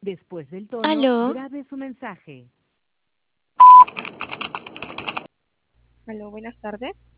Después del tono, Aló, grabe su mensaje. Aló, buenas tardes.